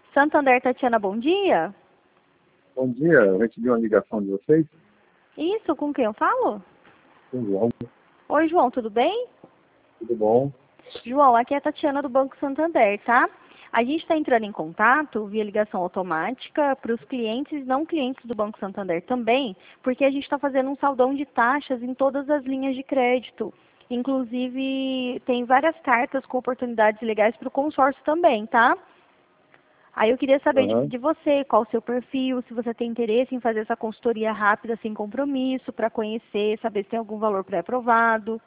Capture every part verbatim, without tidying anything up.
Santander, Tatiana, bom dia. Bom dia, eu recebi uma ligação de vocês. Isso, com quem eu falo? Tudo bom? Oi, João, tudo bem? Tudo bom? João, aqui é a Tatiana do Banco Santander, tá? A gente está entrando em contato via ligação automática para os clientes e não clientes do Banco Santander também, porque a gente está fazendo um saldão de taxas em todas as linhas de crédito. Inclusive, tem várias cartas com oportunidades legais para o consórcio também, tá? Aí eu queria saber de, Aham. de você, qual o seu perfil, se você tem interesse em fazer essa consultoria rápida, sem compromisso, para conhecer, saber se tem algum valor pré-aprovado.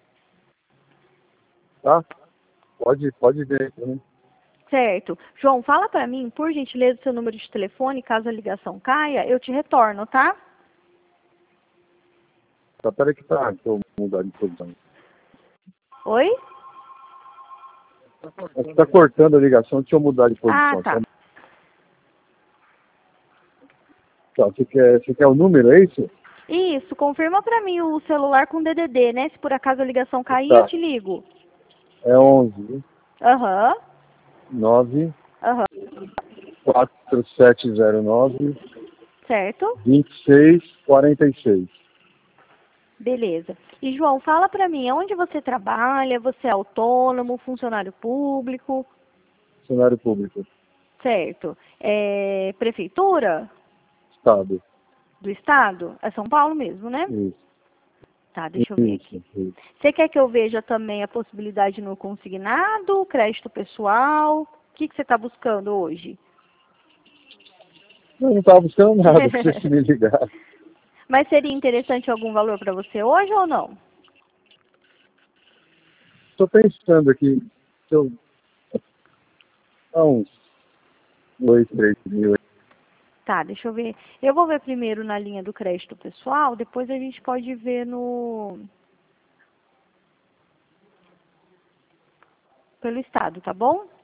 Tá? Pode, pode ver. Né? Certo. João, fala para mim, por gentileza, o seu número de telefone, caso a ligação caia, eu te retorno, tá? Tá, peraí que tá, que eu vou mudar de posição. Oi? Você tá cortando a ligação, deixa eu mudar de Ah, posição. tá. Tá? Tá, você quer, você quer o número, é isso? Isso, confirma para mim o celular com D D D, né? Se por acaso a ligação cair, eu Tá, te ligo. é onze Aham, nove aham. quatro sete zero nove Certo? vinte e seis quarenta e seis. Beleza. E, João, fala para mim, onde você trabalha? Você é autônomo, funcionário público? Funcionário público. Certo. É prefeitura Estado. do estado? É São Paulo mesmo, né? Isso. Tá, deixa eu ver aqui. Isso, isso. Você quer que eu veja também a possibilidade no consignado, crédito pessoal? O que, que você está buscando hoje? Eu não estava buscando nada, pra você me ligar. Mas seria interessante algum valor para você hoje ou não? Estou pensando aqui, se eu, há uns dois, três mil. Tá, deixa eu ver. Eu vou ver primeiro na linha do crédito pessoal, depois a gente pode ver no pelo estado, tá bom?